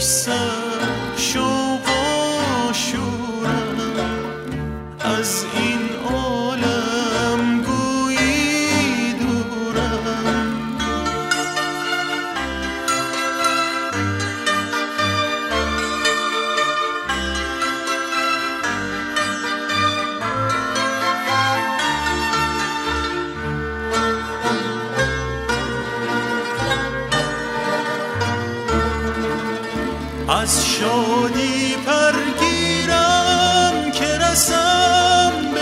سر شوق و شورم، از این عالم گویی دورم. از شادی پرگیرم که رسم به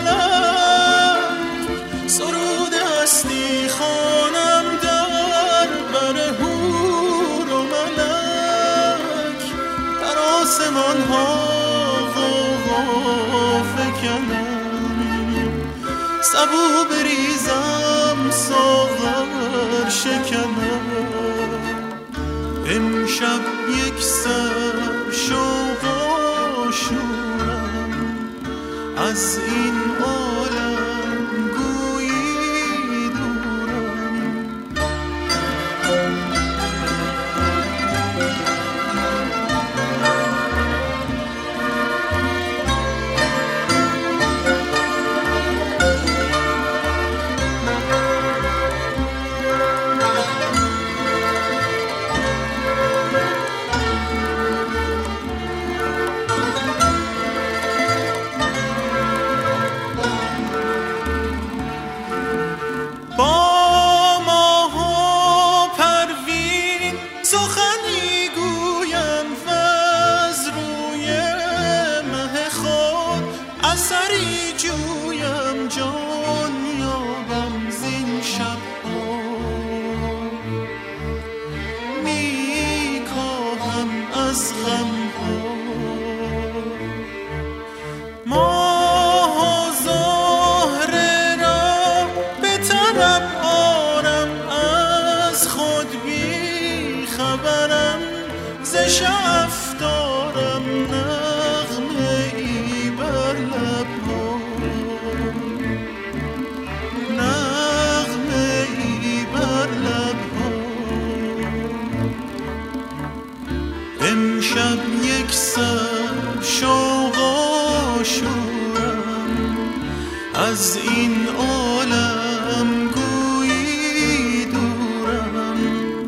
فلک، سرود هستی خوانم در بر حور و ملک، در آسمان ها غوغا فکنم، سبو بریزم ساغر شکنم. امشب یک سر شوق و شورم، از این عالم گویی دورم. سخنی گویم وز روی مه خود، اثری جویم جان یابم زین شب‌ها. می کاهم از غم‌ها ماه و زهره را به طرب آرم، از خود بی خبرم ز شعف دارم نغمه ای بر لب‌ها، نغمه ای بر لب‌ها. امشب یک سر شوق و شورم، از این عالم گویی دورم.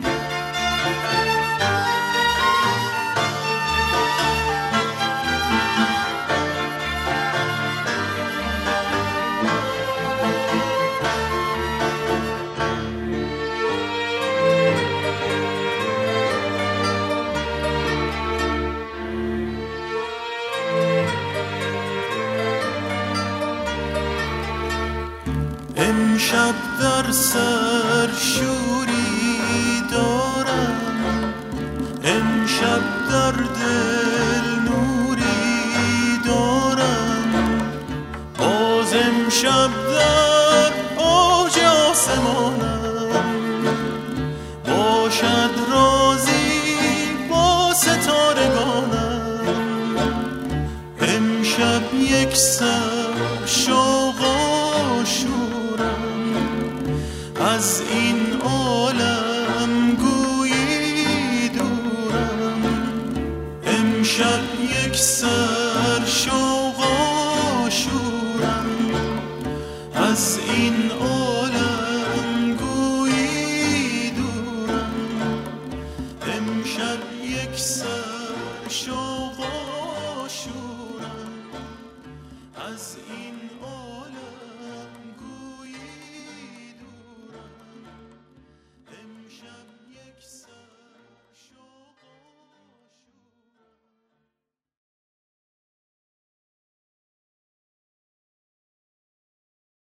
امشب در سر شوری دارم، امشب در دل نوری دارم، باز امشب در اوج آسمانم، باشد رازی با ستارگانم. امشب یک سر شوق و شورم، از این عالم گویی دورم. امشب یک سر شوق و شورم، از این عالم گویی دورم. امشب یک سر شوق و شورم، از این